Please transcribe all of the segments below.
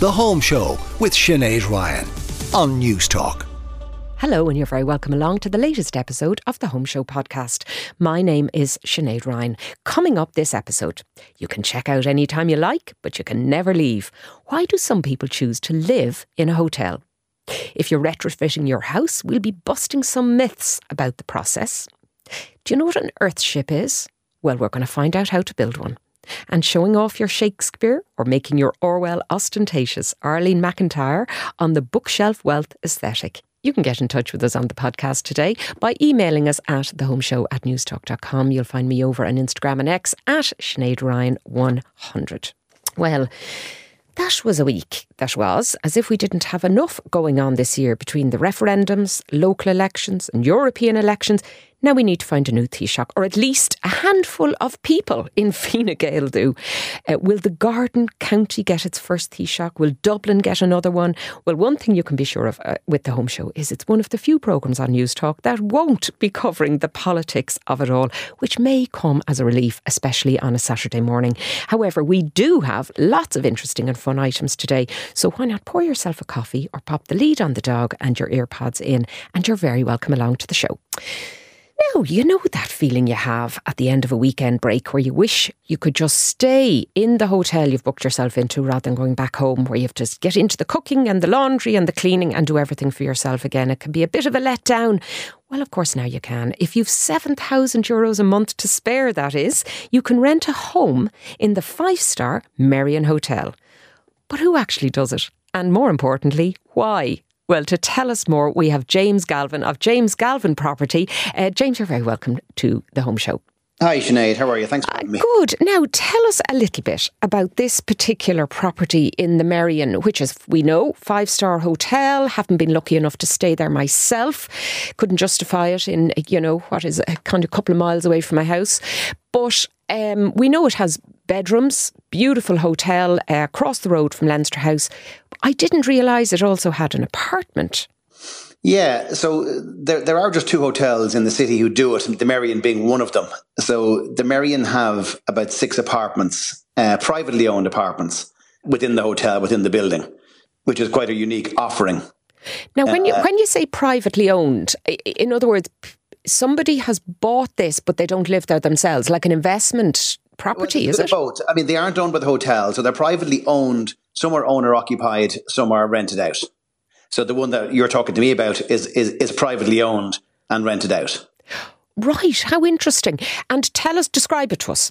The Home Show with Sinead Ryan on News Talk. Hello, and you're very welcome along to the latest episode of the Home Show podcast. My name is Sinead Ryan. Coming up this episode, you can check out any time you like, but you can never leave. Why do some people choose to live in a hotel? If you're retrofitting your house, we'll be busting some myths about the process. Do you know what an earthship is? Well, we're going to find out how to build one. And showing off your Shakespeare or making your Orwell ostentatious, Arlene McIntyre on the bookshelf wealth aesthetic. You can get in touch with us on the podcast today by emailing us at thehomeshow@newstalk.com. You'll find me over on Instagram and X at Sinead Ryan 100. Well, that was a week that was as if we didn't have enough going on this year between the referendums, local elections and European elections. Now we need to find a new Taoiseach, or at least a handful of people in Fine Gael do. Will the Garden County get its first Taoiseach? Will Dublin get another one? Well, one thing you can be sure of with the Home Show is it's one of the few programmes on News Talk that won't be covering the politics of it all, which may come as a relief, especially on a Saturday morning. However, we do have lots of interesting and fun items today, so why not pour yourself a coffee or pop the lead on the dog and your earpods in, and you're very welcome along to the show. Now, you know that feeling you have at the end of a weekend break where you wish you could just stay in the hotel you've booked yourself into rather than going back home, where you have to get into the cooking and the laundry and the cleaning and do everything for yourself again. It can be a bit of a letdown. Well, of course, now you can. If you've €7,000 a month to spare, that is, you can rent a home in the 5-star Merrion Hotel. But who actually does it? And more importantly, why? Well, to tell us more, we have James Galvin of James Galvin Property. James, you're very welcome to the Home Show. Hi Sinead, how are you? Thanks for having me. Good. Now, tell us a little bit about this particular property in the Merrion, which is, we know, 5-star hotel. Haven't been lucky enough to stay there myself. Couldn't justify it in, what is a kind of couple of miles away from my house. But we know it has bedrooms, beautiful hotel across the road from Leinster House. I didn't realise it also had an apartment. Yeah, so there are just 2 hotels in the city who do it, the Merrion being one of them. So the Merrion have about 6 apartments, privately owned apartments, within the hotel, within the building, which is quite a unique offering. Now, when you say privately owned, in other words, somebody has bought this, but they don't live there themselves, like an investment property, is it? Both. I mean, they aren't owned by the hotel, so they're privately owned. Some are owner occupied, some are rented out. So the one that you're talking to me about is privately owned and rented out. Right, how interesting. And describe it to us.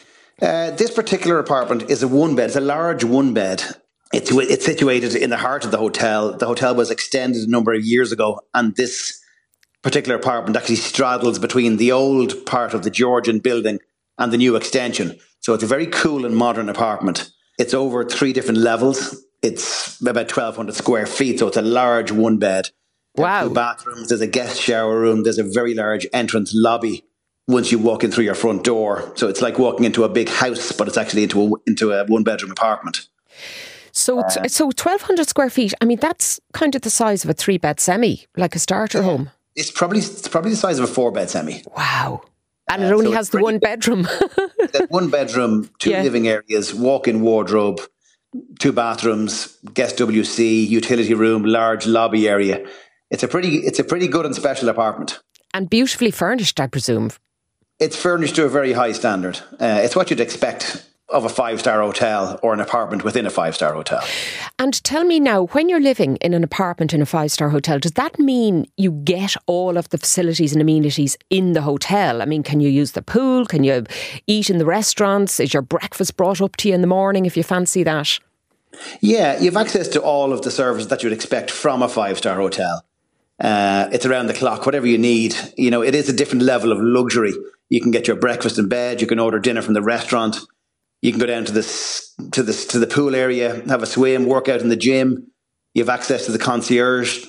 This particular apartment is a 1-bed. It's a large 1-bed. It's situated in the heart of the hotel. The hotel was extended a number of years ago, and this particular apartment actually straddles between the old part of the Georgian building and the new extension. So it's a very cool and modern apartment. It's over 3 different levels. It's about 1,200 square feet, so it's a large 1-bed. Wow. 2 bathrooms, there's a guest shower room, there's a very large entrance lobby once you walk in through your front door. So it's like walking into a big house, but it's actually into a 1-bedroom apartment. So 1,200 square feet, I mean, that's kind of the size of a 3-bed semi, like a starter home. It's probably the size of a 4-bed semi. Wow. And it only has the 1 bedroom. The 1 bedroom, 2 living areas, walk-in wardrobe, 2 bathrooms, guest WC, utility room, large lobby area. It's a pretty good and special apartment. And beautifully furnished, I presume. It's furnished to a very high standard. It's what you'd expect of a 5-star hotel or an apartment within a 5-star hotel. And tell me now, when you're living in an apartment in a 5-star hotel, does that mean you get all of the facilities and amenities in the hotel? I mean, can you use the pool? Can you eat in the restaurants? Is your breakfast brought up to you in the morning if you fancy that? Yeah, you have access to all of the services that you would expect from a 5-star hotel. It's around the clock, whatever you need. It is a different level of luxury. You can get your breakfast in bed. You can order dinner from the restaurant. You can go down to the pool area, have a swim, work out in the gym. You have access to the concierge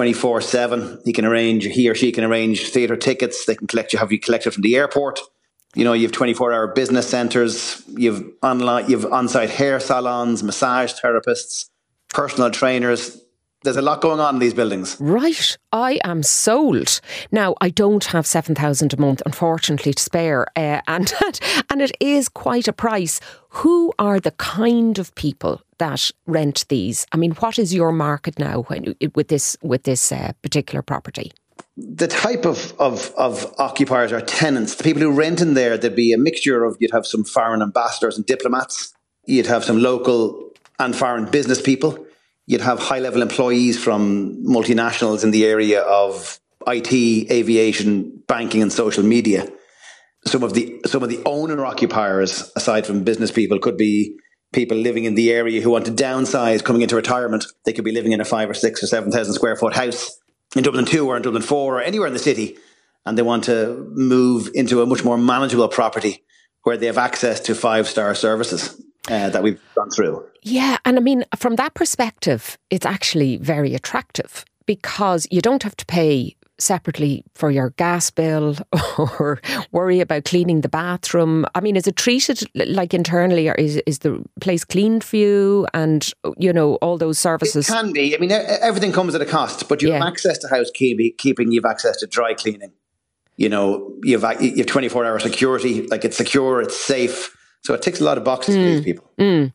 24/7. He or she can arrange theatre tickets. They can have you collected from the airport. You have 24-hour business centres. You've on-site hair salons, massage therapists, personal trainers. There's a lot going on in these buildings. Right. I am sold. Now, I don't have $7,000 a month, unfortunately, to spare. And it is quite a price. Who are the kind of people that rent these? I mean, what is your market now with this particular property? The type of occupiers or tenants, the people who rent in there, there'd be a mixture of, you'd have some foreign ambassadors and diplomats, you'd have some local and foreign business people, you'd have high-level employees from multinationals in the area of IT, aviation, banking and social media. Some of the owner-occupiers, aside from business people, could be people living in the area who want to downsize, coming into retirement. They could be living in a 5 or 6 or 7,000 square foot house in Dublin 2 or in Dublin 4 or anywhere in the city, and they want to move into a much more manageable property where they have access to 5-star services that we've gone through. Yeah, and I mean, from that perspective, it's actually very attractive because you don't have to pay separately for your gas bill or worry about cleaning the bathroom. I mean, is it treated like internally, or is the place cleaned for you and, you know, all those services? It can be. I mean, everything comes at a cost, but you have access to housekeeping, you have access to dry cleaning. You know, you have 24-hour security, like it's secure, it's safe. So it ticks a lot of boxes for these people.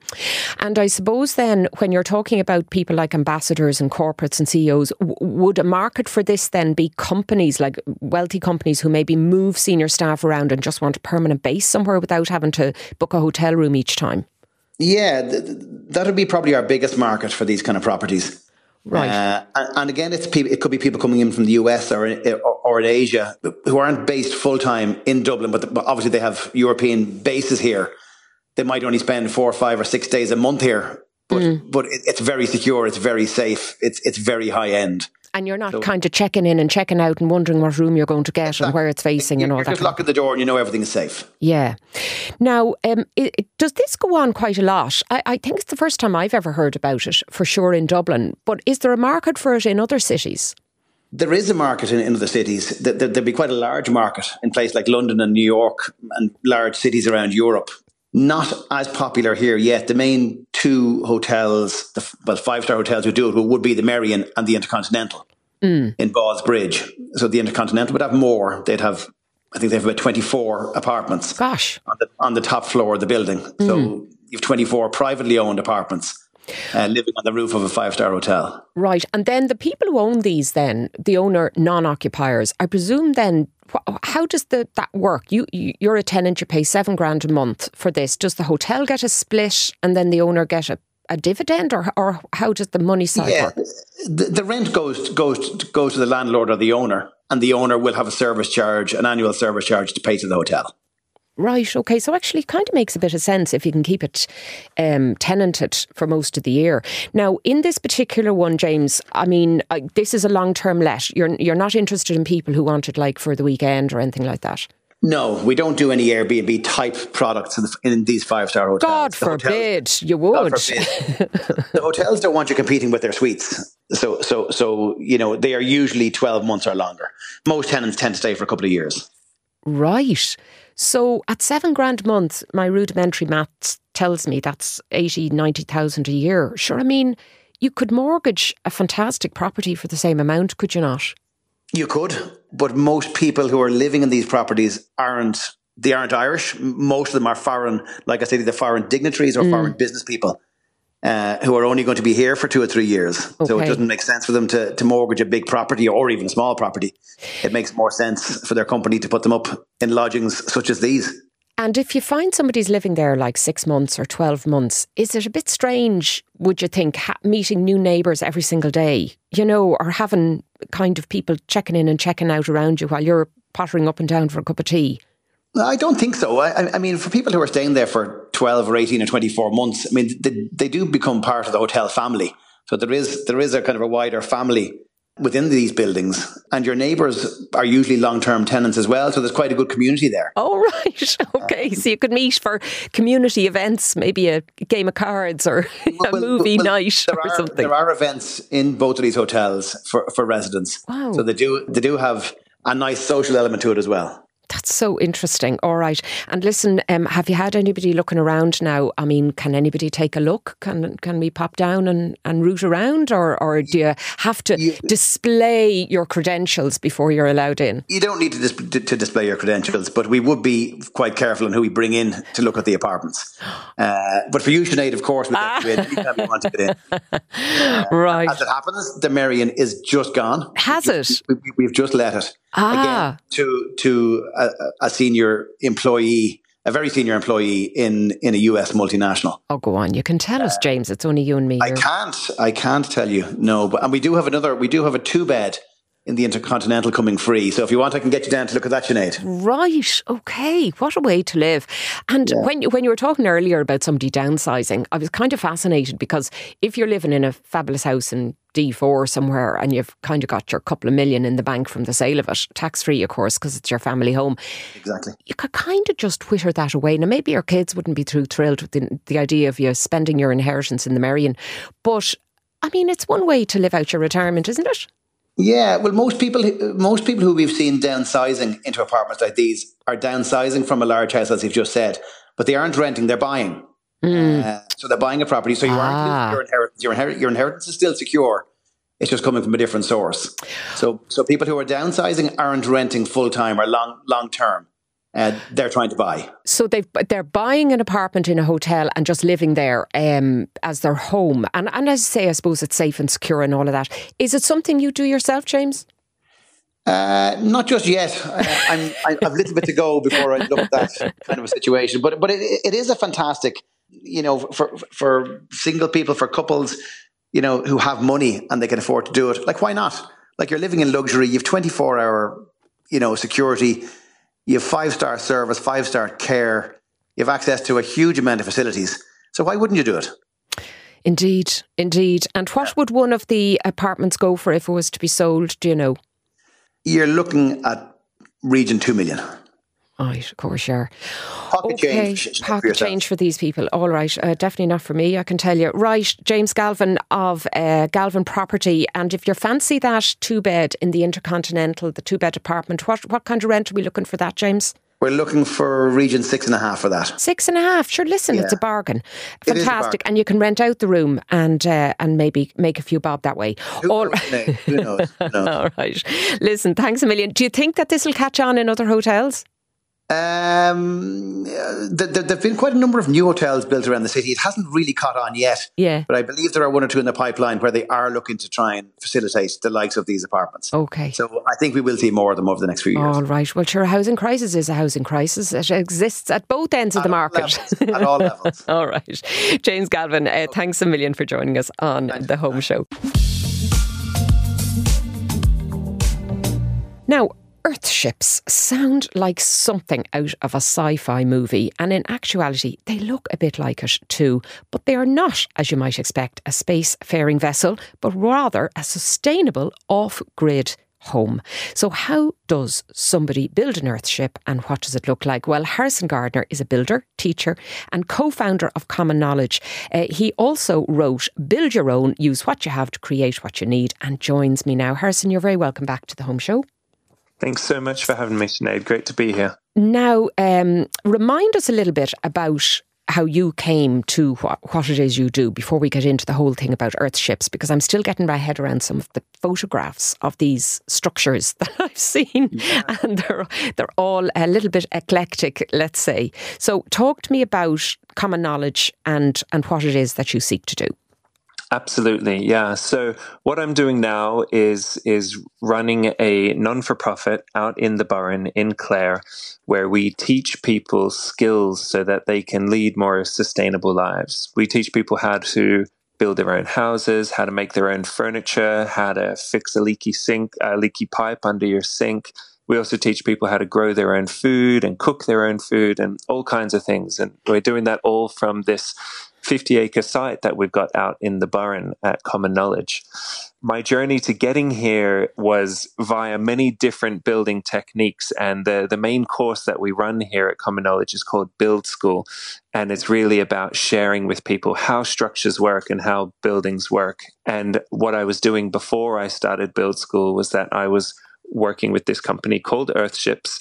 And I suppose then when you're talking about people like ambassadors and corporates and CEOs, would a market for this then be companies, like wealthy companies who maybe move senior staff around and just want a permanent base somewhere without having to book a hotel room each time? Yeah, that would be probably our biggest market for these kind of properties. Right. And again, it could be people coming in from the US or in Asia who aren't based full-time in Dublin, but obviously they have European bases here. They might only spend 4 or 5 or 6 days a month here, but it's very secure, it's very safe, it's very high end. And you're not kind of checking in and checking out and wondering what room you're going to get and where it's facing and all that. You're just locking the door and you know everything is safe. Yeah. Now, does this go on quite a lot? I think it's the first time I've ever heard about it, for sure, in Dublin. But is there a market for it in other cities? There is a market in other cities. There'd be quite a large market in places like London and New York and large cities around Europe. Not as popular here yet. The main 2 hotels, 5-star hotels who do it would be the Merrion and the Intercontinental in Ballsbridge. So the Intercontinental would have more. I think they have about 24 apartments. Gosh. On the top floor of the building. So you have 24 privately owned apartments living on the roof of a 5-star hotel. Right. And then the people who own these then, the owner non-occupiers, I presume then, how does that work? You're a tenant, you pay $7,000 a month for this. Does the hotel get a split and then the owner get a dividend, or how does the money side work? The rent goes to the landlord or the owner, and the owner will have an annual service charge to pay to the hotel. Right, okay. So actually kind of makes a bit of sense if you can keep it tenanted for most of the year. Now, in this particular one, James, I mean, this is a long-term let. You're not interested in people who want it like for the weekend or anything like that? No, we don't do any Airbnb type products in these 5-star hotels. God forbid you would. God forbid. The hotels don't want you competing with their suites. So you know, they are usually 12 months or longer. Most tenants tend to stay for a couple of years. Right. So at $7,000 a month, my rudimentary maths tells me that's 90,000 a year. Sure, I mean, you could mortgage a fantastic property for the same amount, could you not? You could, but most people who are living in these properties aren't Irish. Most of them are foreign, like I said, either foreign dignitaries or foreign business people who are only going to be here for 2 or 3 years. Okay. So it doesn't make sense for them to mortgage a big property or even a small property. It makes more sense for their company to put them up in lodgings such as these. And if you find somebody's living there like 6 months or 12 months, is it a bit strange, would you think, meeting new neighbours every single day, you know, or having kind of people checking in and checking out around you while you're pottering up and down for a cup of tea? I don't think so. I mean, for people who are staying there for 12 or 18 or 24 months, I mean, they do become part of the hotel family. So there is a kind of a wider family within these buildings, and your neighbours are usually long-term tenants as well, so there's quite a good community there. Oh, right. Okay, so you could meet for community events, maybe a game of cards or a movie night or something. There are events in both of these hotels for residents. Wow. So they do have a nice social element to it as well. That's so interesting. All right. And listen, have you had anybody looking around now? I mean, can anybody take a look? Can we pop down and root around? Or do you have to display your credentials before you're allowed in? You don't need to display your credentials, but we would be quite careful in who we bring in to look at the apartments. But for you, Sinead, of course, we get you in anytime you want to get in. Right. As it happens, the Merrion is just gone. Has it? We've just let it. Again, to a senior employee, a very senior employee in a US multinational. Oh, go on. You can tell us, James. It's only you and me here. I can't tell you. No, and we do have a 2-bed in the Intercontinental coming free. So if you want, I can get you down to look at that, Sinead. Right. Okay. What a way to live. And when you were talking earlier about somebody downsizing, I was kind of fascinated because if you're living in a fabulous house in D4 somewhere and you've kind of got your couple of million in the bank from the sale of it, tax-free, of course, because it's your family home. Exactly. You could kind of just twitter that away. Now, maybe your kids wouldn't be too thrilled with the idea of you spending your inheritance in the Merrion. But, I mean, it's one way to live out your retirement, isn't it? Yeah, well, most people who we've seen downsizing into apartments like these are downsizing from a large house, as you've just said, but they aren't renting; they're buying. So they're buying a property. So you aren't losing your inheritance. Your inheritance is still secure. It's just coming from a different source. So people who are downsizing aren't renting full time or long term. They're trying to buy. So they're buying an apartment in a hotel and just living there as their home. And as I say, I suppose it's safe and secure and all of that. Is it something you do yourself, James? Not just yet. I've a little bit to go before I look at that kind of a situation. But it is a fantastic, for single people, for couples, who have money and they can afford to do it. Like, why not? Like, you're living in luxury. You have 24-hour, security. You have 5-star service, 5-star care. You have access to a huge amount of facilities. So why wouldn't you do it? Indeed. And what would one of the apartments go for if it was to be sold? Do you know? You're looking at region 2 million. Right, of course, sure. Pocket change for these people. All right, definitely not for me, I can tell you. Right, James Galvin of Galvin Property. And if you fancy that 2-bed in the Intercontinental, the 2-bed apartment, what kind of rent are we looking for that, James? We're looking for region 6.5 for that. 6.5. Sure, listen, it's a bargain. Fantastic. And you can rent out the room and maybe make a few bob that way. Who knows? All right. Listen, thanks a million. Do you think that this will catch on in other hotels? There've been quite a number of new hotels built around the city. It hasn't really caught on yet. Yeah. But I believe there are 1 or 2 in the pipeline where they are looking to try and facilitate the likes of these apartments. Okay. So I think we will see more of them over the next few years. All right. Well, sure, a housing crisis is a housing crisis. It exists at both ends of the market. At all levels. All right. James Galvin, thanks a million for joining us on The Home Show. Now, Earthships sound like something out of a sci-fi movie, and in actuality they look a bit like it too, but they are not, as you might expect, a space-faring vessel, but rather a sustainable off-grid home. So how does somebody build an Earthship and what does it look like? Well, Harrison Gardner is a builder, teacher and co-founder of Common Knowledge. He also wrote Build Your Own, Use What You Have to Create What You Need, and joins me now. Harrison, you're very welcome back to The Home Show. Thanks so much for having me, Sinead. Great to be here. Now, remind us a little bit about how you came to what it is you do before we get into the whole thing about Earthships, because I'm still getting my head around some of the photographs of these structures that I've seen, and they're all a little bit eclectic, let's say. So talk to me about Common Knowledge and what it is that you seek to do. Absolutely, yeah. So what I'm doing now is running a non-for-profit out in the Burren in Clare, where we teach people skills so that they can lead more sustainable lives. We teach people how to build their own houses, how to make their own furniture, how to fix a leaky pipe under your sink. We also teach people how to grow their own food and cook their own food and all kinds of things. And we're doing that all from this 50-acre site that we've got out in the Burren at Common Knowledge. My journey to getting here was via many different building techniques, and the main course that we run here at Common Knowledge is called Build School, and it's really about sharing with people how structures work and how buildings work. And what I was doing before I started Build School was that I was working with this company called Earthships,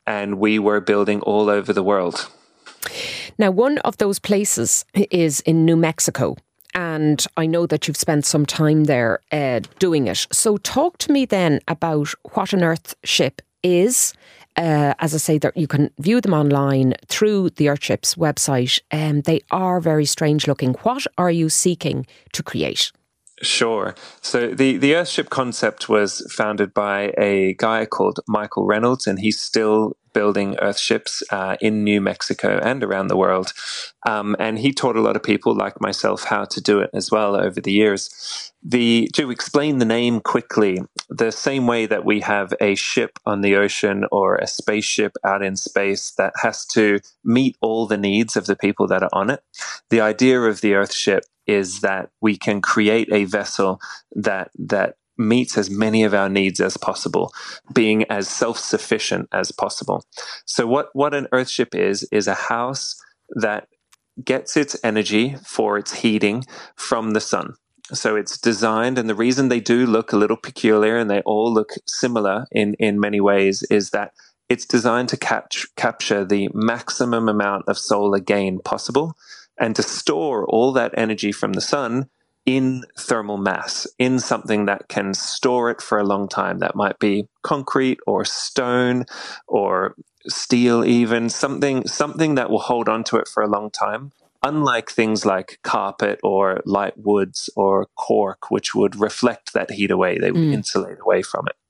and we were building all over the world. Now, one of those places is in New Mexico, and I know that you've spent some time there doing it. So talk to me then about what an Earthship is. As I say, you can view them online through the Earthship's website. They are very strange looking. What are you seeking to create? Sure. So the Earthship concept was founded by a guy called Michael Reynolds, and he's still building Earthships in New Mexico and around the world. And he taught a lot of people like myself how to do it as well over the years. To explain the name quickly, the same way that we have a ship on the ocean or a spaceship out in space that has to meet all the needs of the people that are on it, the idea of the Earthship is that we can create a vessel that meets as many of our needs as possible, being as self-sufficient as possible. So what an Earthship is a house that gets its energy for its heating from the sun. So it's designed, and the reason they do look a little peculiar and they all look similar in many ways is that it's designed to capture the maximum amount of solar gain possible and to store all that energy from the sun in thermal mass, in something that can store it for a long time. That might be concrete or stone or steel even, something that will hold on to it for a long time, unlike things like carpet or light woods or cork, which would reflect that heat away. They would insulate away from it.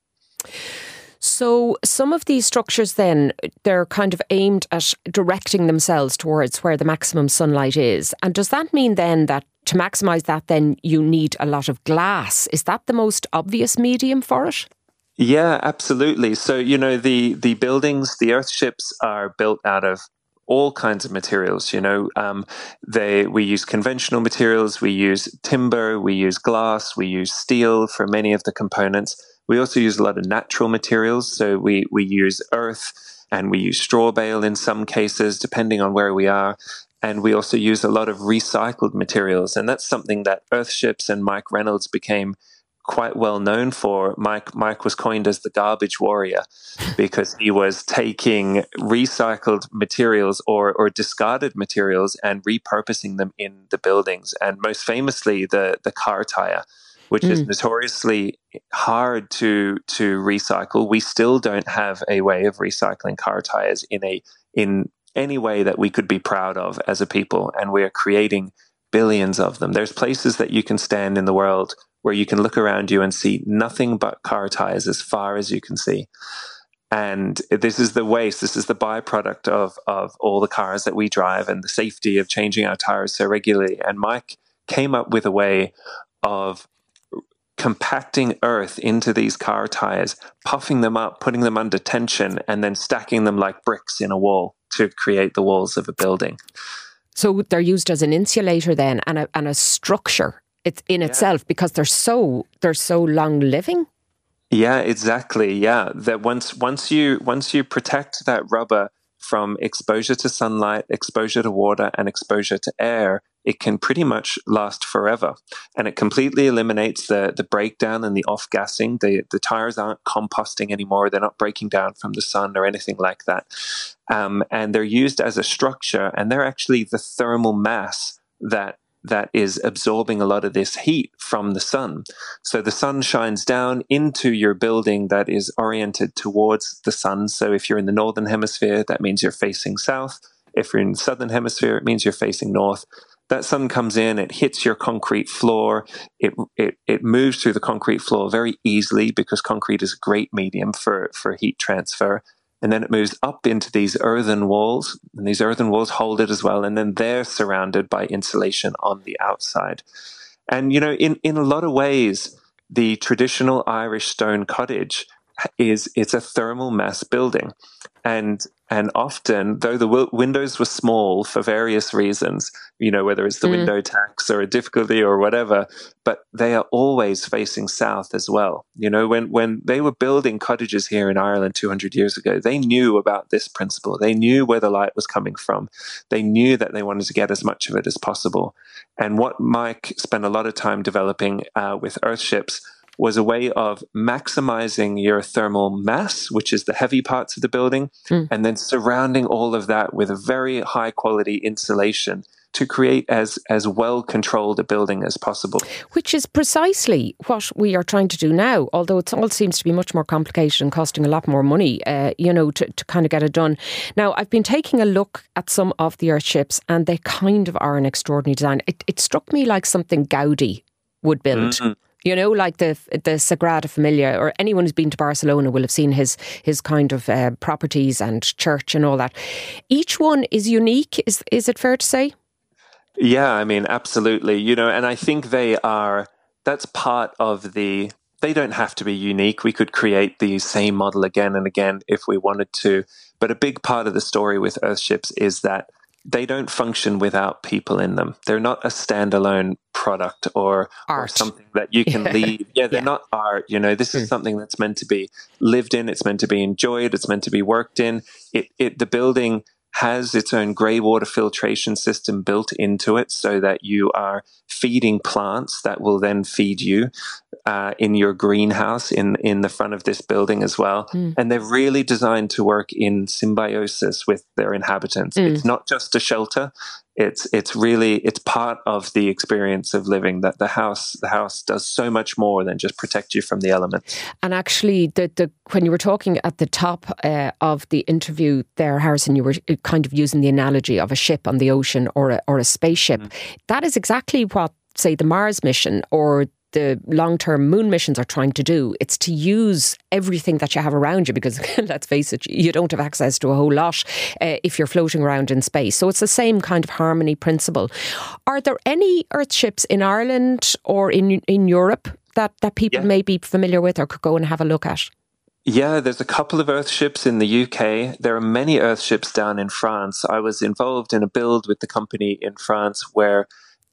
So some of these structures then, they're kind of aimed at directing themselves towards where the maximum sunlight is. And does that mean then that to maximise that, then you need a lot of glass? Is that the most obvious medium for it? Yeah, absolutely. So, the buildings, the Earthships are built out of all kinds of materials. We use conventional materials, we use timber, we use glass, we use steel for many of the components. We also use a lot of natural materials. So we use earth and we use straw bale in some cases, depending on where we are. And we also use a lot of recycled materials. And that's something that Earthships and Mike Reynolds became quite well known for. Mike was coined as the garbage warrior because he was taking recycled materials or discarded materials and repurposing them in the buildings. And most famously, the car tire, which is notoriously hard to recycle. We still don't have a way of recycling car tires in any way that we could be proud of as a people, and we are creating billions of them. There's places that you can stand in the world where you can look around you and see nothing but car tires as far as you can see. And this is the waste, this is the byproduct of all the cars that we drive and the safety of changing our tires so regularly. And Mike came up with a way of compacting earth into these car tires, puffing them up, putting them under tension, and then stacking them like bricks in a wall to create the walls of a building. So they're used as an insulator then and a structure itself because they're so long living. Yeah, exactly. Yeah, that once you protect that rubber from exposure to sunlight, exposure to water, and exposure to air, it can pretty much last forever. And it completely eliminates the breakdown and the off-gassing. The tires aren't composting anymore. They're not breaking down from the sun or anything like that. And they're used as a structure, and they're actually the thermal mass that is absorbing a lot of this heat from the sun. So the sun shines down into your building that is oriented towards the sun. So if you're in the northern hemisphere, that means you're facing south. If you're in the southern hemisphere, it means you're facing north. That sun comes in, it hits your concrete floor. It moves through the concrete floor very easily because concrete is a great medium for heat transfer. And then it moves up into these earthen walls, and these earthen walls hold it as well. And then they're surrounded by insulation on the outside. And, in a lot of ways, the traditional Irish stone cottage it's a thermal mass building. And often, though the windows were small for various reasons, whether it's the window tax or a difficulty or whatever, but they are always facing south as well. When they were building cottages here in Ireland 200 years ago, they knew about this principle. They knew where the light was coming from. They knew that they wanted to get as much of it as possible. And what Mike spent a lot of time developing with Earthships was a way of maximizing your thermal mass, which is the heavy parts of the building, and then surrounding all of that with a very high quality insulation to create as well controlled a building as possible. Which is precisely what we are trying to do now, although it all seems to be much more complicated and costing a lot more money, to kind of get it done. Now, I've been taking a look at some of the earthships and they kind of are an extraordinary design. It struck me like something Gaudi would build. Mm-hmm. You know, like the Sagrada Familia, or anyone who's been to Barcelona will have seen his kind of properties and church and all that. Each one is unique, is it fair to say? Yeah, I mean, absolutely. And I think that's part of they don't have to be unique. We could create the same model again and again if we wanted to. But a big part of the story with earthships is that they don't function without people in them. They're not a standalone product or something that you can leave. Yeah, they're not art. This is something that's meant to be lived in. It's meant to be enjoyed. It's meant to be worked in. The building has its own grey water filtration system built into it so that you are feeding plants that will then feed you in your greenhouse in the front of this building as well. And they're really designed to work in symbiosis with their inhabitants. It's not just a shelter. It's part of the experience of living, that the house does so much more than just protect you from the elements. And actually, when you were talking at the top of the interview there, Harrison, you were kind of using the analogy of a ship on the ocean or a spaceship. That is exactly what, say, the Mars mission or the long-term moon missions are trying to do. It's to use everything that you have around you, because let's face it, you don't have access to a whole lot if you're floating around in space. So it's the same kind of harmony principle. Are there any earthships in Ireland or in Europe that people may be familiar with or could go and have a look at? Yeah, there's a couple of earthships in the UK. There are many earthships down in France. I was involved in a build with the company in France where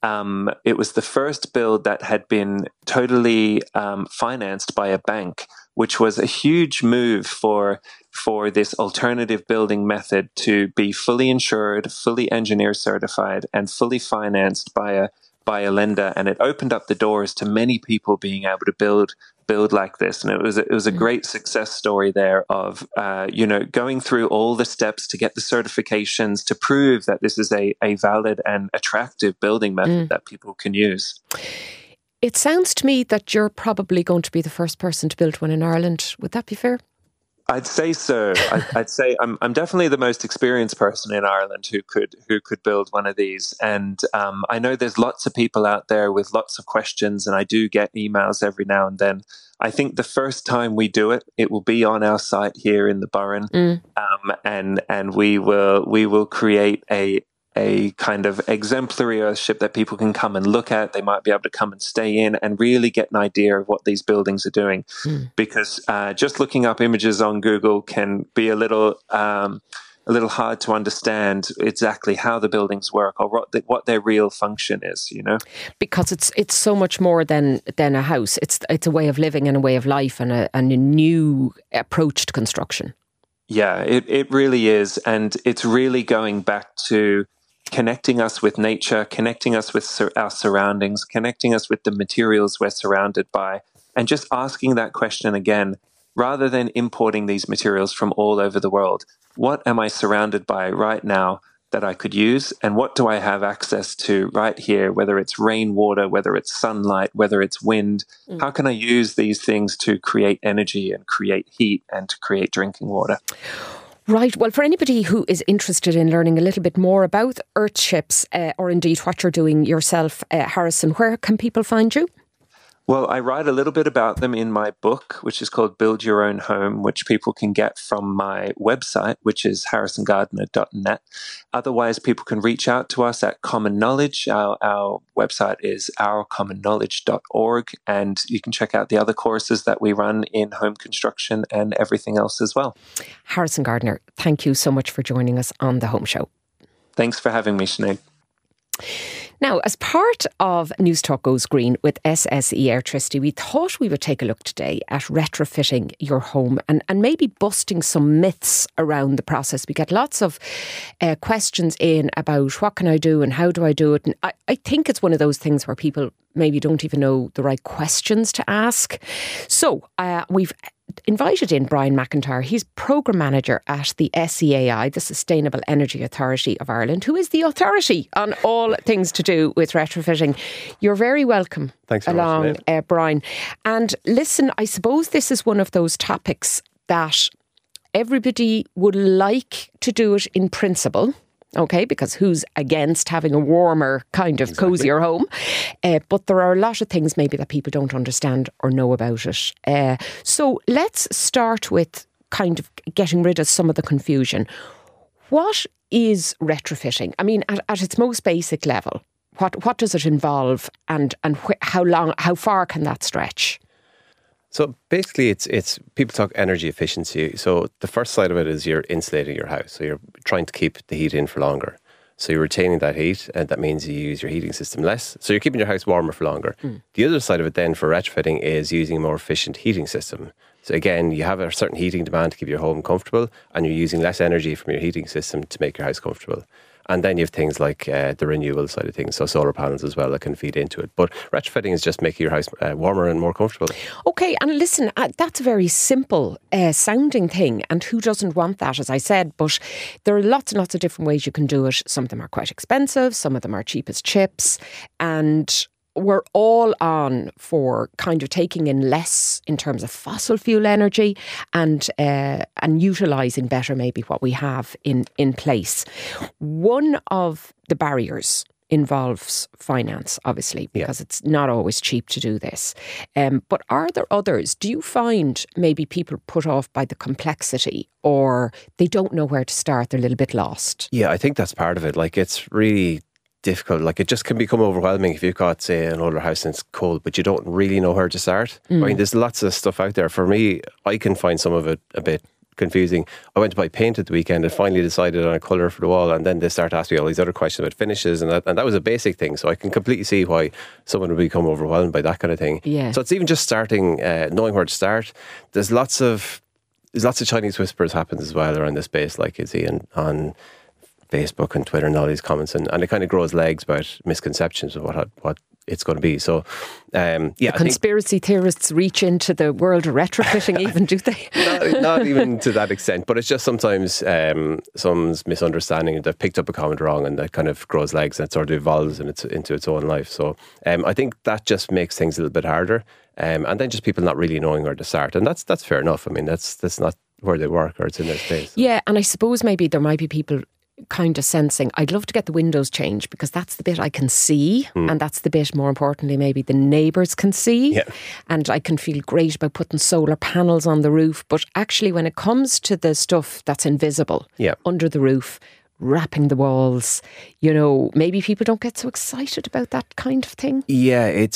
it was the first build that had been totally financed by a bank, which was a huge move for this alternative building method to be fully insured, fully engineer certified, and fully financed by a lender. And it opened up the doors to many people being able to build like this. And it was a great success story there of, going through all the steps to get the certifications to prove that this is a valid and attractive building method that people can use. It sounds to me that you're probably going to be the first person to build one in Ireland. Would that be fair? I'd say so. I'd say I'm definitely the most experienced person in Ireland who could build one of these. And I know there's lots of people out there with lots of questions, and I do get emails every now and then. I think the first time we do it, it will be on our site here in the Burren, and we will create a kind of exemplary earthship that people can come and look at. They might be able to come and stay in and really get an idea of what these buildings are doing. Because just looking up images on Google can be a little hard to understand exactly how the buildings work or what their real function is, Because it's so much more than a house. It's a way of living and a way of life and a new approach to construction. Yeah, it really is. And it's really going back to connecting us with nature, connecting us with our surroundings, connecting us with the materials we're surrounded by, and just asking that question again, rather than importing these materials from all over the world. What am I surrounded by right now that I could use, and what do I have access to right here, whether it's rainwater, whether it's sunlight, whether it's wind? How can I use these things to create energy and create heat and to create drinking water? Right. Well, for anybody who is interested in learning a little bit more about earthships or indeed what you're doing yourself, Harrison, where can people find you? Well, I write a little bit about them in my book, which is called Build Your Own Home, which people can get from my website, which is harrisongardner.net. Otherwise, people can reach out to us at Common Knowledge. Our website is ourcommonknowledge.org, and you can check out the other courses that we run in home construction and everything else as well. Harrison Gardner, thank you so much for joining us on The Home Show. Thanks for having me, Sinead. Now, as part of News Talk Goes Green with SSE Airtricity, we thought we would take a look today at retrofitting your home and maybe busting some myths around the process. We get lots of questions in about what can I do and how do I do it. And I think it's one of those things where people maybe don't even know the right questions to ask. So we've invited in Brian McIntyre. He's Programme Manager at the SEAI, the Sustainable Energy Authority of Ireland, who is the authority on all things to do with retrofitting. You're very welcome. Thanks very much, Brian. And listen, I suppose this is one of those topics that everybody would like to do it in principle. Okay, because who's against having a warmer, kind of cosier home? But there are a lot of things maybe that people don't understand or know about it. So let's start with kind of getting rid of some of the confusion. What is retrofitting? I mean, at its most basic level, what does it involve, and how far can that stretch? So basically, it's people talk energy efficiency. So the first side of it is you're insulating your house. So you're trying to keep the heat in for longer. So you're retaining that heat, and that means you use your heating system less. So you're keeping your house warmer for longer. The other side of it then for retrofitting is using a more efficient heating system. So again, you have a certain heating demand to keep your home comfortable, and you're using less energy from your heating system to make your house comfortable. And then you have things like the renewable side of things, so solar panels as well that can feed into it. But retrofitting is just making your house warmer and more comfortable. Okay, and listen, that's a very simple sounding thing, and who doesn't want that, as I said? But there are lots and lots of different ways you can do it. Some of them are quite expensive, some of them are cheap as chips, and we're all on for kind of taking in less in terms of fossil fuel energy and utilising better maybe what we have in place. One of the barriers involves finance, obviously, because it's not always cheap to do this. But are there others? Do you find maybe people put off by the complexity, or they don't know where to start, they're a little bit lost? Yeah, I think that's part of it. Like, it's really difficult. Like, it just can become overwhelming if you've got, say, an older house and it's cold, but you don't really know where to start. I mean, there's lots of stuff out there. For me, I can find some of it a bit confusing. I went to buy paint at the weekend and finally decided on a colour for the wall, and then they start asking me all these other questions about finishes, and that was a basic thing. So I can completely see why someone would become overwhelmed by that kind of thing. Yeah. So it's even just starting, knowing where to start. There's lots of Chinese whispers happens as well around this space, like you see on Facebook and Twitter and all these comments, and it kind of grows legs about misconceptions of what it's going to be. So, the conspiracy theorists reach into the world of retrofitting, even, do they? not even to that extent, but it's just sometimes someone's misunderstanding. They've picked up a comment wrong, and that kind of grows legs and it sort of evolves into its own life. So, I think that just makes things a little bit harder, and then just people not really knowing where to start, and that's fair enough. I mean, that's not where they work, or it's in their space. Yeah, and I suppose maybe there might be people kind of sensing, I'd love to get the windows changed because that's the bit I can see, and that's the bit, more importantly, maybe the neighbours can see, and I can feel great about putting solar panels on the roof. But actually, when it comes to the stuff that's invisible under the roof, wrapping the walls, maybe people don't get so excited about that kind of thing. Yeah, it's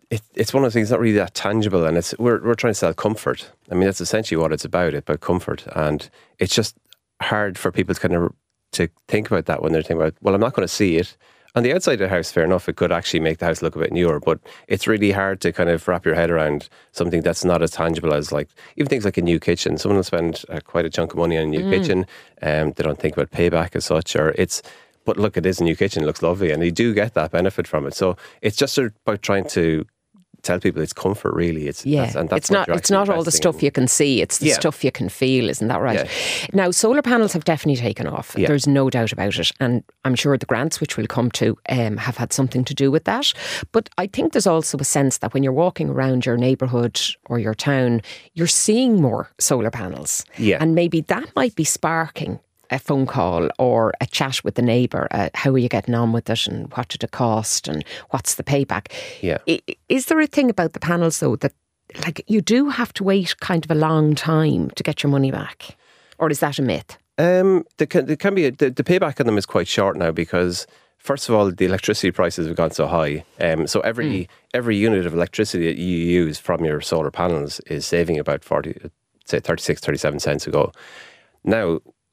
one of the things not really that tangible, and we're trying to sell comfort. I mean, that's essentially what it's about comfort, and it's just hard for people to think about that when they're thinking about, well, I'm not going to see it. On the outside of the house, fair enough, it could actually make the house look a bit newer, but it's really hard to kind of wrap your head around something that's not as tangible as, like, even things like a new kitchen. Someone will spend quite a chunk of money on a new kitchen, they don't think about payback as such, but look, it is a new kitchen, it looks lovely, and you do get that benefit from it. So it's just about trying to tell people it's comfort, really. It's not all the stuff you can see, it's the stuff you can feel, isn't that right? Now, solar panels have definitely taken off. There's no doubt about it, and I'm sure the grants, which we'll come to, have had something to do with that. But I think there's also a sense that when you're walking around your neighbourhood or your town, you're seeing more solar panels, and maybe that might be sparking a phone call or a chat with the neighbour. How are you getting on with it, and what did it cost, and what's the payback? Is there a thing about the panels, though, that, like, you do have to wait kind of a long time to get your money back, or is that a myth? There can be the payback on them is quite short now, because first of all, the electricity prices have gone so high. So every unit of electricity that you use from your solar panels is saving about 36, 37 cents ago. Now,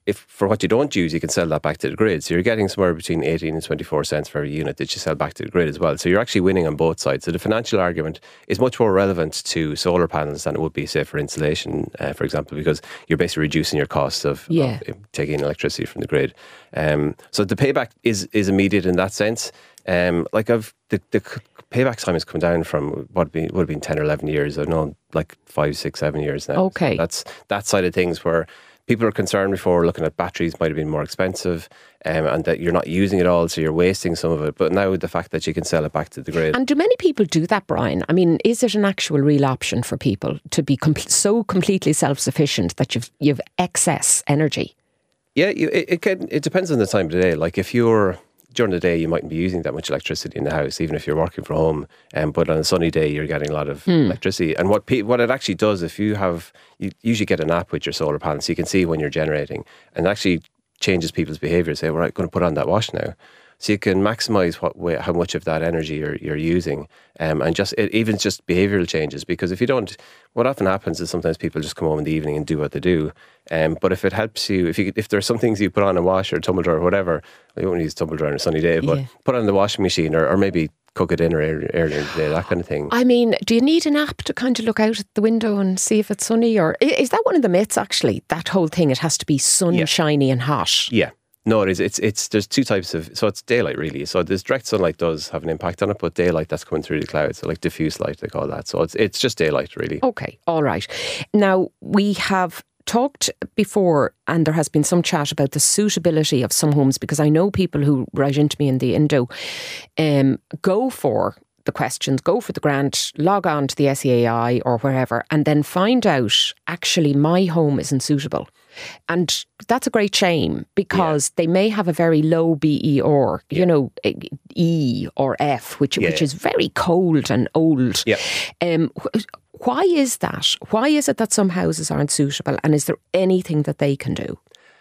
if for what you don't use, you can sell that back to the grid. So you're getting somewhere between 18 and 24 cents for every unit that you sell back to the grid as well. So you're actually winning on both sides. So the financial argument is much more relevant to solar panels than it would be, say, for insulation, for example, because you're basically reducing your costs of taking electricity from the grid. So the payback is immediate in that sense. The payback time has come down from what would have been 10 or 11 years. I know, like 5, 6, 7 years now. Okay. So that's that side of things where people are concerned before looking at batteries might have been more expensive and that you're not using it all, so you're wasting some of it. But now the fact that you can sell it back to the grid. And do many people do that, Brian? I mean, is it an actual real option for people to be so completely self-sufficient that you've excess energy? Yeah, it depends on the time of the day. Like if you're during the day, you mightn't be using that much electricity in the house, even if you're working from home. But on a sunny day, you're getting a lot of electricity. And what it actually does, if you usually get an app with your solar panel, so you can see when you're generating, and it actually changes people's behaviour. Say, we're going to put on that wash now. So you can maximise how much of that energy you're using, and even just behavioural changes. Because if you don't, what often happens is sometimes people just come home in the evening and do what they do. But if it helps you, if there are some things you put on a wash or a tumble dryer or whatever, you won't use tumble dryer on a sunny day, but put on the washing machine or maybe cook a dinner earlier in the day, that kind of thing. I mean, do you need an app to kind of look out at the window and see if it's sunny? Or is that one of the myths, actually? That whole thing, it has to be sunshiny and hot. Yeah. No, it is. It's there's two types of, so it's daylight really. So this direct sunlight does have an impact on it, but daylight that's coming through the clouds, so like diffuse light they call that. So it's just daylight really. Okay, all right. Now we have talked before, and there has been some chat about the suitability of some homes, because I know people who write into me in the Indo go for the questions, go for the grant, log on to the SEAI or wherever, and then find out actually my home isn't suitable. And that's a great shame, because they may have a very low BER, E or F, which is very cold and old. Yeah. Why is that? Why is it that some houses aren't suitable? And is there anything that they can do?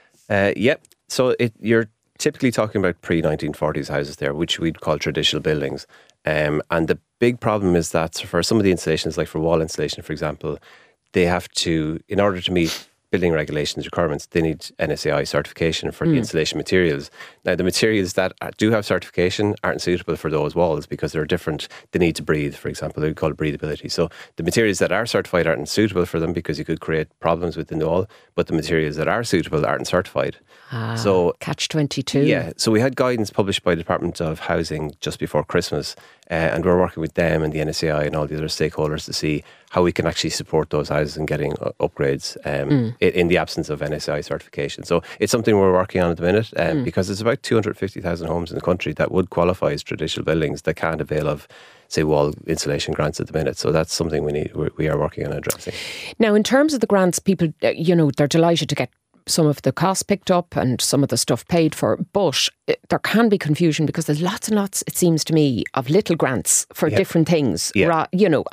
So you're typically talking about pre-1940s houses there, which we'd call traditional buildings. And the big problem is that for some of the installations, like for wall insulation, for example, they have to, in order to meet building regulations requirements, they need NSAI certification for the insulation materials. Now, the materials that do have certification aren't suitable for those walls because they're different. They need to breathe, for example. They call it breathability. So the materials that are certified aren't suitable for them because you could create problems within the wall, but the materials that are suitable aren't certified. So catch-22. Yeah. So we had guidance published by the Department of Housing just before Christmas, and we're working with them and the NSAI and all the other stakeholders to see how we can actually support those houses in getting upgrades in the absence of NSAI certification. So it's something we're working on at the minute, because there's about 250,000 homes in the country that would qualify as traditional buildings that can't avail of, say, wall insulation grants at the minute. So that's something we are working on addressing. Now, in terms of the grants, people, they're delighted to get some of the costs picked up and some of the stuff paid for, but there can be confusion because there's lots and lots, it seems to me, of little grants for different things. How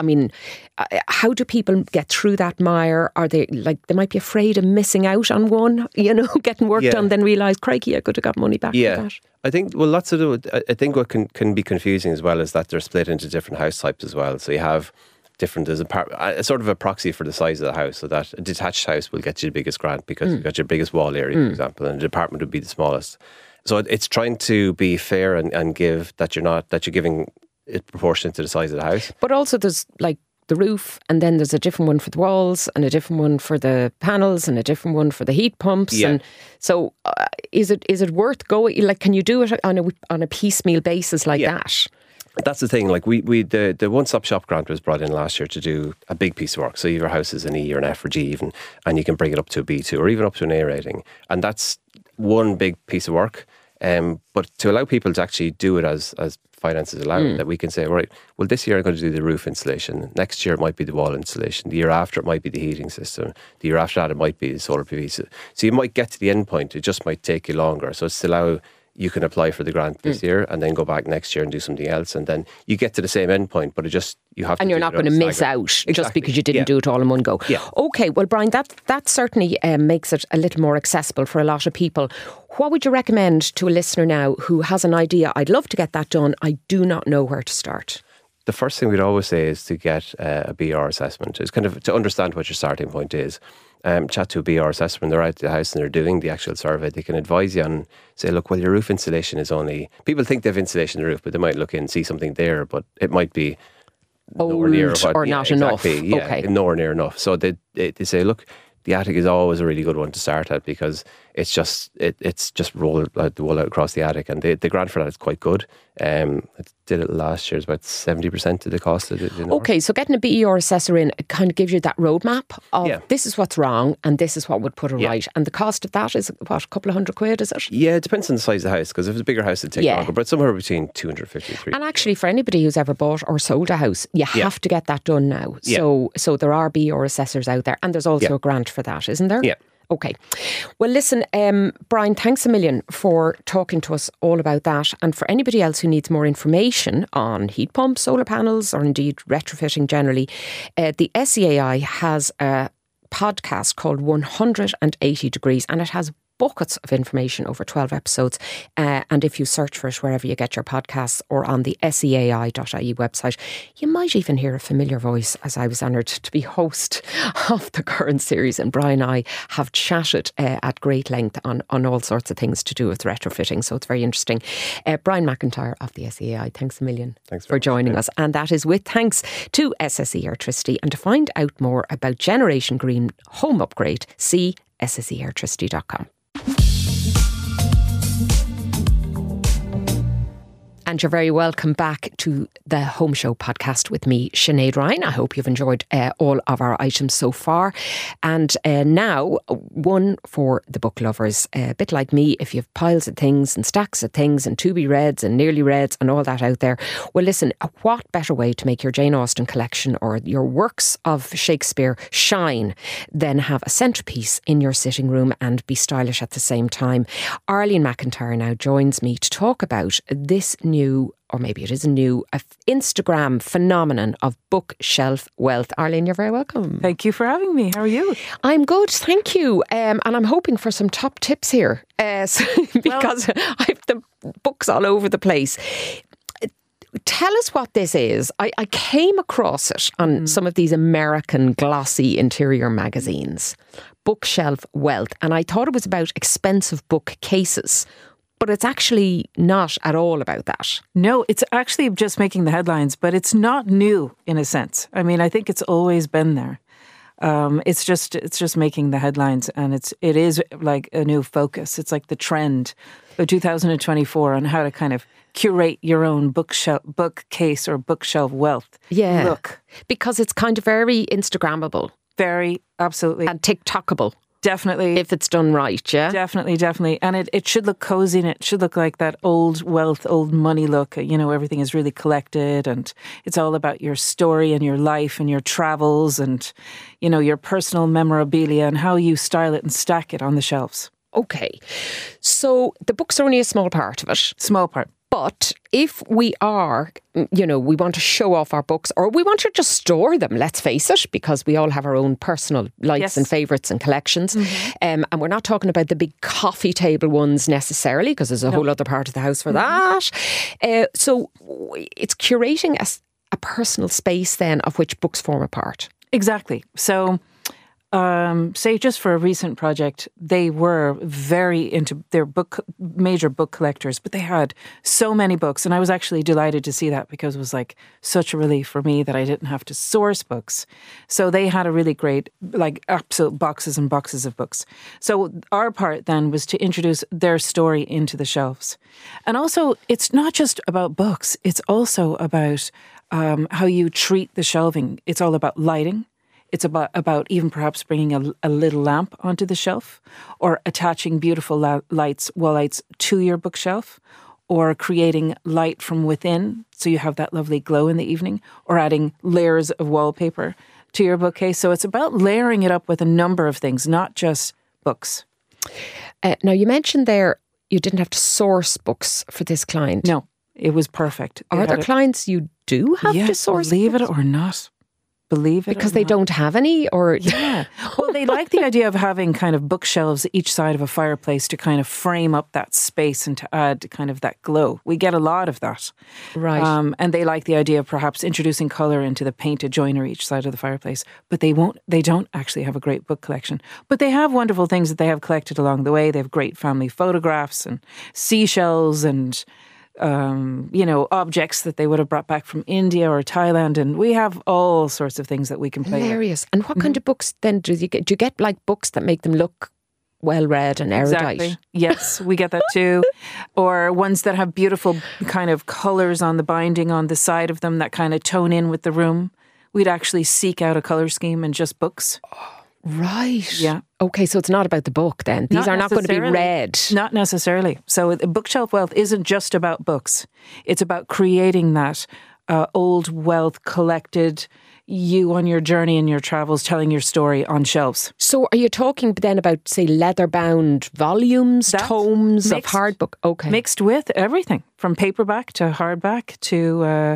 do people get through that mire? Are they they might be afraid of missing out on one, getting work done, then realise, crikey, I could have got money back for that. I think, lots of it, I think what can be confusing as well is that they're split into different house types as well. So you have there's a sort of a proxy for the size of the house, so that a detached house will get you the biggest grant because you've got your biggest wall area, for example, and the apartment would be the smallest. So it's trying to be fair and give that you're giving it proportionate to the size of the house. But also there's the roof, and then there's a different one for the walls and a different one for the panels and a different one for the heat pumps. Yeah. And so is it worth going? Can you do it on a piecemeal basis that? That's the thing. The one-stop shop grant was brought in last year to do a big piece of work. So your house is an E or an F or G even, and you can bring it up to a B2 or even up to an A rating. And that's one big piece of work. But to allow people to actually do it as finances allow, that we can say, right, well, this year I'm going to do the roof insulation. Next year it might be the wall insulation. The year after it might be the heating system. The year after that it might be the solar PV. So you might get to the end point. It just might take you longer. So it's to allow you can apply for the grant this year and then go back next year and do something else, and then you get to the same end point, but you have to. And you're not going to miss out just because you didn't do it all in one go. Yeah. Okay, well, Brian, that certainly makes it a little more accessible for a lot of people. What would you recommend to a listener now who has an idea? I'd love to get that done. I do not know where to start. the first thing we'd always say is to get a BR assessment. It's kind of to understand what your starting point is. Chat to a BR assessor when they're out at the house and they're doing the actual survey. They can advise you and say, look, well, your roof insulation is only... People think they have insulation in the roof, but they might look in and see something there, but it might be nowhere near or not enough. Yeah, okay. nowhere near enough. So they say, look, the attic is always a really good one to start at because it's just roll out the wall out across the attic, and the grant for that is quite good. I did it last year. It's about 70% of the cost of it. Okay, so getting a BER assessor in, it kind of gives you that roadmap of this is what's wrong and this is what would put it right. And the cost of that is what, a couple of £100, is it? Yeah, it depends on the size of the house, because if it's a bigger house it'd take longer, but somewhere between 250 and 300. And actually, for anybody who's ever bought or sold a house, you have to get that done now. So there are BER assessors out there, and there's also a grant for that, isn't there? Yeah. Okay. Well, listen, Brian, thanks a million for talking to us all about that. And for anybody else who needs more information on heat pumps, solar panels, or indeed retrofitting generally, the SEAI has a podcast called 180 Degrees, and it has buckets of information over 12 episodes. And if you search for it wherever you get your podcasts or on the seai.ie website, you might even hear a familiar voice, as I was honoured to be host of the current series. And Brian and I have chatted at great length on all sorts of things to do with retrofitting. So it's very interesting. Brian McIntyre of the SEAI, thanks a million for joining us. And that is with thanks to SSE Airtricity. And to find out more about Generation Green Home Upgrade, see sseairtricity.com. And you're very welcome back to the Home Show podcast with me, Sinead Ryan. I hope you've enjoyed all of our items so far. And now, one for the book lovers. A bit like me, if you have piles of things and stacks of things and to-be reads and nearly reads and all that out there, well, listen, what better way to make your Jane Austen collection or your works of Shakespeare shine than have a centrepiece in your sitting room and be stylish at the same time? Arlene McIntyre now joins me to talk about this new, or maybe it is a new, Instagram phenomenon of bookshelf wealth. Arlene, you're very welcome. Thank you for having me. How are you? I'm good, thank you. And I'm hoping for some top tips here because I have the books all over the place. Tell us what this is. I came across it on some of these American glossy interior magazines, bookshelf wealth, and I thought it was about expensive bookcases. But it's actually not at all about that. No, it's actually just making the headlines, but it's not new in a sense. I mean, I think it's always been there. It's just making the headlines, and it is like a new focus. It's like the trend of 2024 on how to kind of curate your own bookcase or bookshelf wealth. Yeah, look, because it's kind of very Instagrammable, very absolutely, and TikTokable. Definitely. If it's done right, yeah? Definitely. And it should look cozy, and it should look like that old wealth, old money look. You know, everything is really collected, and it's all about your story and your life and your travels and, you know, your personal memorabilia and how you style it and stack it on the shelves. Okay. So the books are only a small part of it. Small part. But if we are, you know, we want to show off our books, or we want to just store them, let's face it, because we all have our own personal likes and favourites and collections. And we're not talking about the big coffee table ones necessarily, because there's a whole other part of the house for that. So it's curating a personal space then of which books form a part. Exactly. So say just for a recent project, they were very into their major book collectors, but they had so many books. And I was actually delighted to see that, because it was like such a relief for me that I didn't have to source books. So they had a really great, like absolute boxes and boxes of books. So our part then was to introduce their story into the shelves. And also, it's not just about books. It's also about how you treat the shelving. It's all about lighting. It's about even perhaps bringing a little lamp onto the shelf, or attaching beautiful wall lights to your bookshelf, or creating light from within so you have that lovely glow in the evening, or adding layers of wallpaper to your bookcase. So it's about layering it up with a number of things, not just books. Now, you mentioned there you didn't have to source books for this client. No, it was perfect. Are there clients you do have to source believe books? it or not. believe it. Because they don't have any, or yeah. Well, they like the idea of having kind of bookshelves each side of a fireplace to kind of frame up that space and to add kind of that glow. We get a lot of that. Right. And they like the idea of perhaps introducing colour into the painted joinery each side of the fireplace. But they don't actually have a great book collection. But they have wonderful things that they have collected along the way. They have great family photographs and seashells and objects that they would have brought back from India or Thailand, and we have all sorts of things that we can play with. Hilarious. And what kind of books then do you get? Do you get like books that make them look well read and erudite? Exactly. Yes, we get that too. Or ones that have beautiful kind of colours on the binding on the side of them that kind of tone in with the room. We'd actually seek out a colour scheme in just books. Right. Yeah. Okay, so it's not about the book then. These are not going to be read. Not necessarily. So bookshelf wealth isn't just about books. It's about creating that old wealth collected, you on your journey and your travels, telling your story on shelves. So are you talking then about, say, leather-bound volumes, tomes of hard book? Okay. Mixed with everything, from paperback to hardback to...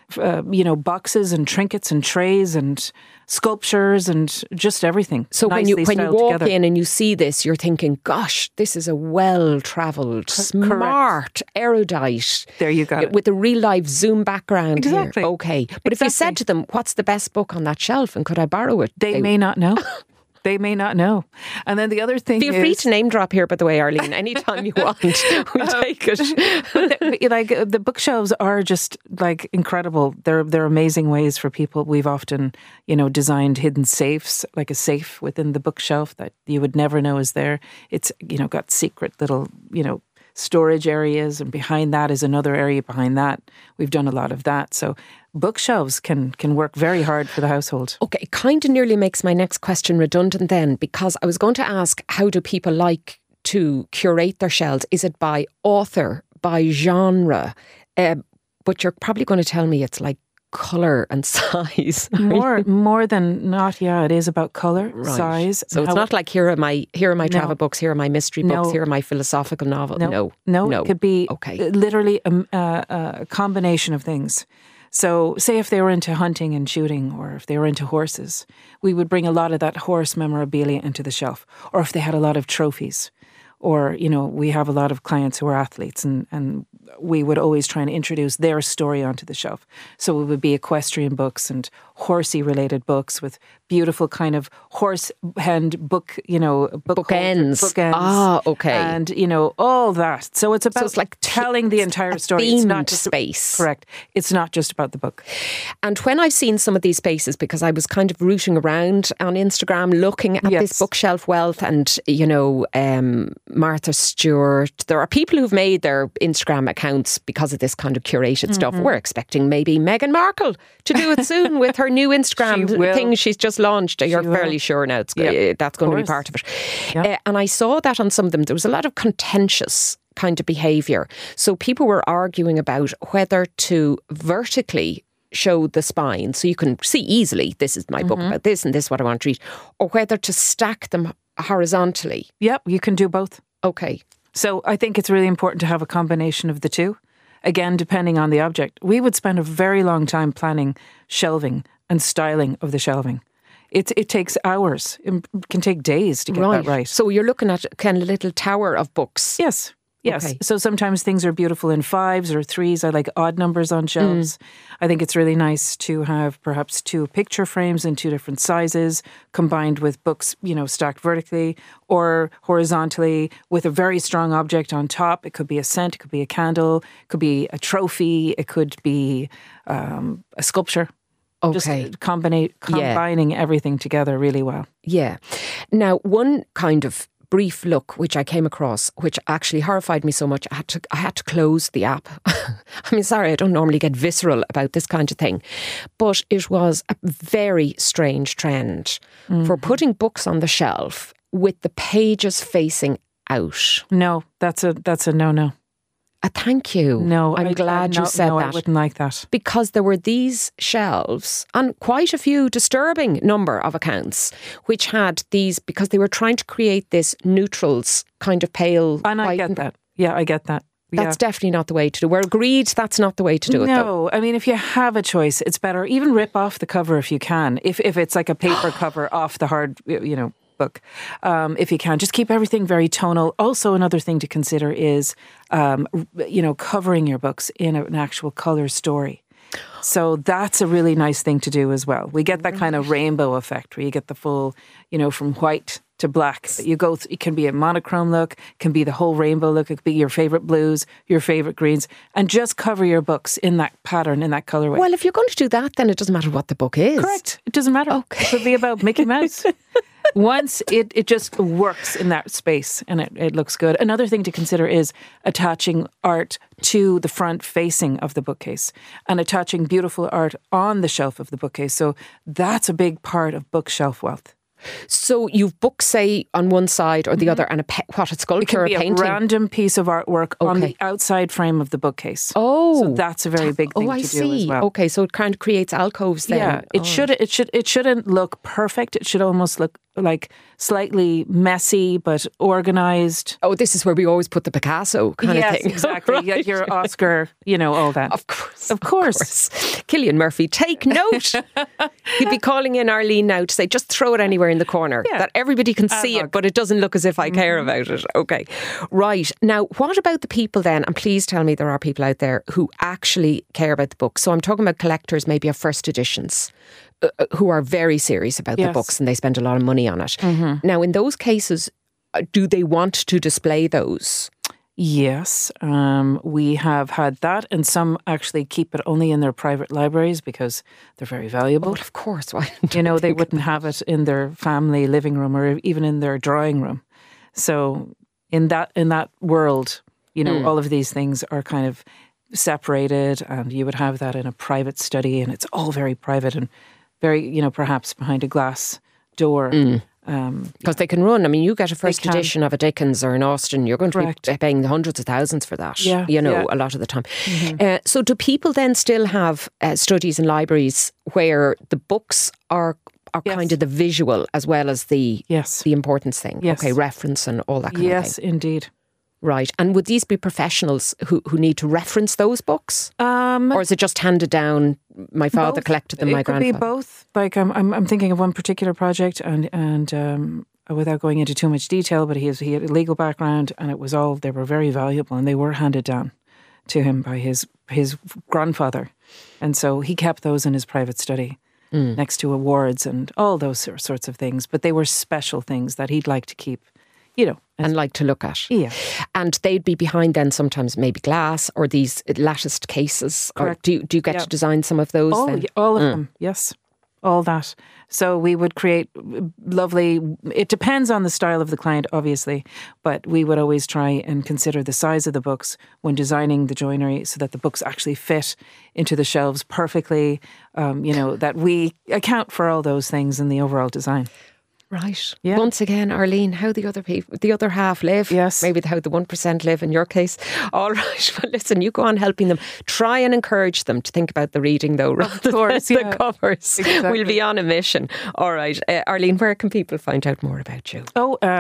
boxes and trinkets and trays and sculptures and just everything. So when you walk in and you see this, you're thinking, gosh, this is a well-travelled, smart, erudite. There you go. With a real-life Zoom background. Exactly. Here. Okay. But if you said to them, what's the best book on that shelf and could I borrow it? They may not know. They may not know. And then the other thing Feel free to name drop here, by the way, Arlene, anytime you want. We'll take it. Like the bookshelves are just like incredible. They're amazing ways for people. We've often, designed hidden safes, like a safe within the bookshelf that you would never know is there. It's, got secret little, storage areas, and behind that is another area behind that. We've done a lot of that. So bookshelves can work very hard for the household. Okay, it kind of nearly makes my next question redundant then, because I was going to ask, how do people like to curate their shelves? Is it by author, by genre? But you're probably going to tell me it's like colour and size. More than not, yeah, it is about colour, size. So it's not like here are my travel books, here are my mystery books, here are my philosophical novels. No. It could be literally a combination of things. So say if they were into hunting and shooting, or if they were into horses, we would bring a lot of that horse memorabilia into the shelf. Or if they had a lot of trophies, or, we have a lot of clients who are athletes, and we would always try and introduce their story onto the shelf. So it would be equestrian books and horsey related books with beautiful kind of horse hand bookends. Ah, okay. And, all that. So it's about like telling the entire story. It's not just space. Correct. It's not just about the book. And when I've seen some of these spaces, because I was kind of rooting around on Instagram looking at this bookshelf wealth and, Martha Stewart, there are people who've made their Instagram accounts because of this kind of curated stuff. We're expecting maybe Meghan Markle to do it soon with her new Instagram thing she's just launched. You're fairly sure now that's going to be part of it. Yeah. And I saw that on some of them. There was a lot of contentious kind of behaviour. So people were arguing about whether to vertically show the spine so you can see easily, this is my book about this and this is what I want to read, or whether to stack them horizontally. Yep, you can do both. Okay. So I think it's really important to have a combination of the two. Again, depending on the object. We would spend a very long time planning shelving and styling of the shelving. It takes hours. It can take days to get that right. So you're looking at kind of a little tower of books. Yes. Okay. So sometimes things are beautiful in 5s or 3s. I like odd numbers on shelves. I think it's really nice to have perhaps 2 picture frames in 2 different sizes combined with books, stacked vertically or horizontally with a very strong object on top. It could be a scent, it could be a candle, it could be a trophy, it could be a sculpture. Okay. Just combining everything together really well. Yeah. Now, one kind of brief look which I came across, which actually horrified me so much, I had to close the app. I mean, sorry, I don't normally get visceral about this kind of thing, but it was a very strange trend for putting books on the shelf with the pages facing out. No, that's a no-no. Thank you. No, I'm glad you said that. I wouldn't like that. Because there were these shelves and quite a few disturbing number of accounts which had these, because they were trying to create this neutrals kind of pale. And I get that. Yeah, I get that. That's definitely not the way to do it. We're agreed that's not the way to do it, though. No, I mean, if you have a choice, it's better. Even rip off the cover if you can. If it's like a paper cover off the hard, book, if you can. Just keep everything very tonal. Also, another thing to consider is, covering your books in an actual colour story. So that's a really nice thing to do as well. We get that kind of rainbow effect where you get the full, from white to black. It can be a monochrome look, can be the whole rainbow look, it could be your favourite blues, your favourite greens, and just cover your books in that pattern, in that colourway. Well, if you're going to do that, then it doesn't matter what the book is. Correct. It doesn't matter. Okay. It could be about Mickey Mouse. Once it just works in that space and it looks good. Another thing to consider is attaching art to the front facing of the bookcase and attaching beautiful art on the shelf of the bookcase. So that's a big part of bookshelf wealth. So you've books, say, on one side or the other, and a sculpture or a painting? It can be a random piece of artwork on the outside frame of the bookcase. Oh, so that's a very big thing to do as well. Okay, so it kind of creates alcoves then. Yeah, it shouldn't look perfect. It should almost look like slightly messy but organised. Oh, this is where we always put the Picasso kind of thing. Yes, exactly. Right. Your Oscar, all that. Of course. Cillian Murphy, take note. He'd be calling in Arlene now to say, just throw it anywhere in the corner, that everybody can see it, but it doesn't look as if I care about it. Okay. Right. Now, what about the people then? And please tell me there are people out there who actually care about the book. So I'm talking about collectors maybe of first editions, who are very serious about the books and they spend a lot of money on it. Mm-hmm. Now, in those cases, do they want to display those? Yes, we have had that, and some actually keep it only in their private libraries because they're very valuable. Well, of course. Why? They wouldn't have it in their family living room or even in their drawing room. So in that world, all of these things are kind of separated, and you would have that in a private study, and it's all very private and very, perhaps behind a glass door. Because they can run. I mean, you get a first edition of a Dickens or an Austen, you're going to be paying hundreds of thousands for that, a lot of the time. Mm-hmm. So do people then still have studies in libraries where the books are kind of the visual as well as the importance thing? Yes. Okay, reference and all that kind of thing. Yes, indeed. Right. And would these be professionals who need to reference those books? Or is it just handed down, my father collected them, my grandfather? It could be both. Like I'm thinking of one particular project and without going into too much detail, but he had a legal background and they were very valuable and they were handed down to him by his grandfather. And so he kept those in his private study next to awards and all those sorts of things. But they were special things that he'd like to keep. And like to look at. Yeah. And they'd be behind then sometimes maybe glass or these latticed cases. Correct. Or do you get to design some of those then? All of them, yes. All that. So we would create lovely, it depends on the style of the client, obviously, but we would always try and consider the size of the books when designing the joinery so that the books actually fit into the shelves perfectly, that we account for all those things in the overall design. Right. Yeah. Once again, Arlene, how the other half live. Yes. Maybe how the 1% live in your case. All right. Well, listen, you go on helping them. Try and encourage them to think about the reading, though, rather than the covers. Exactly. We'll be on a mission. All right. Arlene, where can people find out more about you?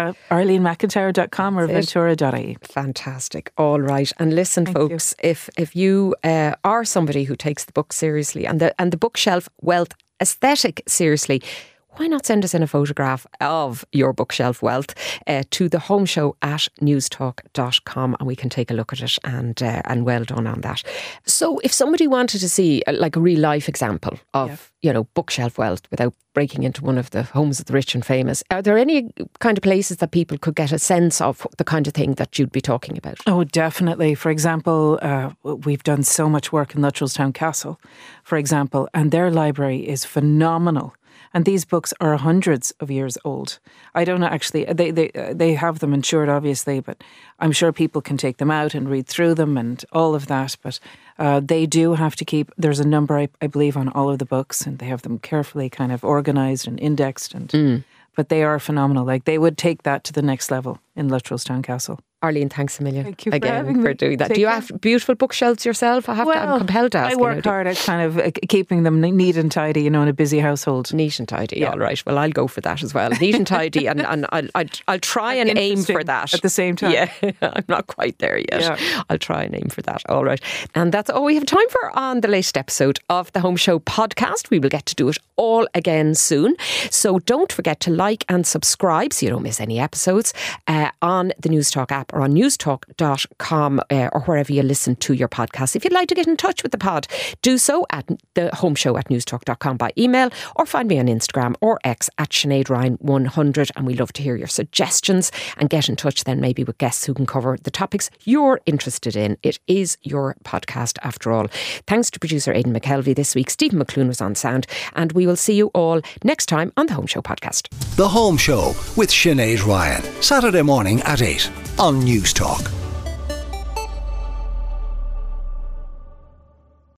ArleneMcIntyre.com or Ventura.ie. Fantastic. All right. And listen, folks, if you are somebody who takes the book seriously and the bookshelf wealth aesthetic seriously, why not send us in a photograph of your bookshelf wealth to the home show at newstalk.com and we can take a look at it and well done on that. So if somebody wanted to see like a real life example of, bookshelf wealth without breaking into one of the homes of the rich and famous, are there any kind of places that people could get a sense of the kind of thing that you'd be talking about? Oh, definitely. For example, we've done so much work in Luttrellstown Castle, for example, and their library is phenomenal. And these books are hundreds of years old. I don't know, actually, they have them insured, obviously, but I'm sure people can take them out and read through them and all of that. But they do have to keep, there's a number, I believe, on all of the books, and they have them carefully kind of organised and indexed. But they are phenomenal. Like, they would take that to the next level in Luttrellstown Castle. Arlene, thanks a million Thank you for again having me. for doing that. Take Do you care. have beautiful bookshelves yourself? I'm compelled to ask. I work hard at kind of keeping them neat and tidy, in a busy household. Neat and tidy, Yeah. all right. Well, I'll go for that as well. Neat and tidy, and I'll try and aim for that. At the same time. Yeah, I'm not quite there yet. Yeah. I'll try and aim for that. All right. And that's all we have time for on the latest episode of the Home Show podcast. We will get to do it all again soon. So don't forget to like and subscribe so you don't miss any episodes on the Newstalk app or on newstalk.com or wherever you listen to your podcast. If you'd like to get in touch with the pod, do so at the Home Show at newstalk.com by email, or find me on Instagram or X at Sinead Ryan 100. And we love to hear your suggestions and get in touch then maybe with guests who can cover the topics you're interested in. It is your podcast after all. Thanks to producer Aidan McKelvey this week. Stephen McClune was on sound, and we will see you all next time on the Home Show podcast. The Home Show with Sinead Ryan. Saturday morning at 8 on Newstalk.